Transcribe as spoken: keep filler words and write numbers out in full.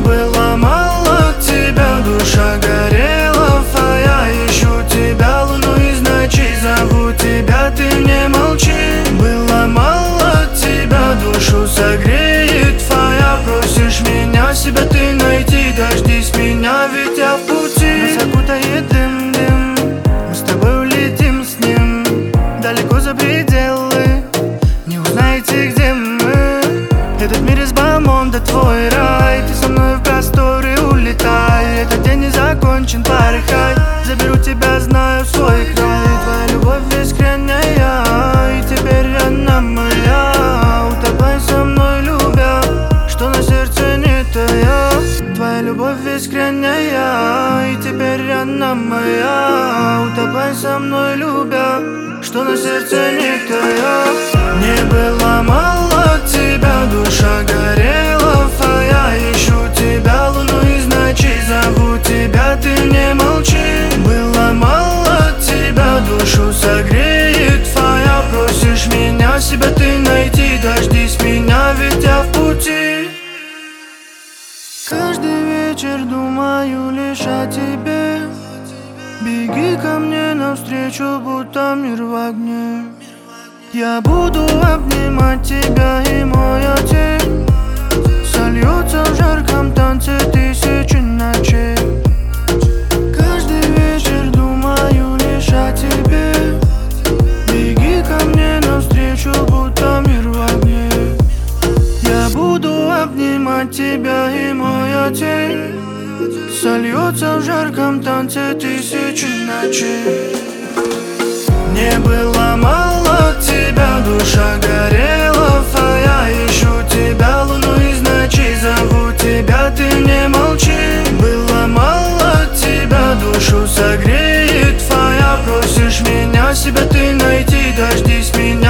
было мало тебя, душа горела, а я ищу тебя, луну из ночей зову тебя, ты не молчи. Было мало тебя, душу согреет твоя, просишь меня, себя ты найти, дождись меня, ведь я в пути. Нас окутает дым, дым, мы с тобой улетим с ним далеко за пределы, не узнаете, где мы. Этот мир из бомонда, твой рай, ты со мной в просторы улетай. Этот день не закончен, порыхай, заберу тебя, знаю свой край. Твоя любовь искренняя, и теперь она моя. Утопай со мной, любя, что на сердце не тая. Твоя любовь искренняя, и теперь она моя. Утопай со мной, любя, что на сердце не тая. Не было мало тебя, душа горела, а я ищу тебя, луну из ночей зову тебя, ты не молчи. Было мало тебя, душу согреет твоя, просишь меня, себя ты найти, дождись меня, ведь я в пути. Каждый вечер думаю лишь о тебе, беги ко мне навстречу, будто мир в огне. Я буду обнимать тебя, и моя тень сольется в жарком танце тысячи ночей. Каждый вечер думаю лишь о тебе, беги ко мне навстречу, будто мир в огне. Я буду обнимать тебя, и моя тень сольется в жарком танце тысячи ночей. Не было мало тебя, душа горела, а я ищу тебя, луну из ночей зову тебя, ты не молчи. Было мало тебя, душу согреет твоя, просишь меня, себя ты найти, дождись меня.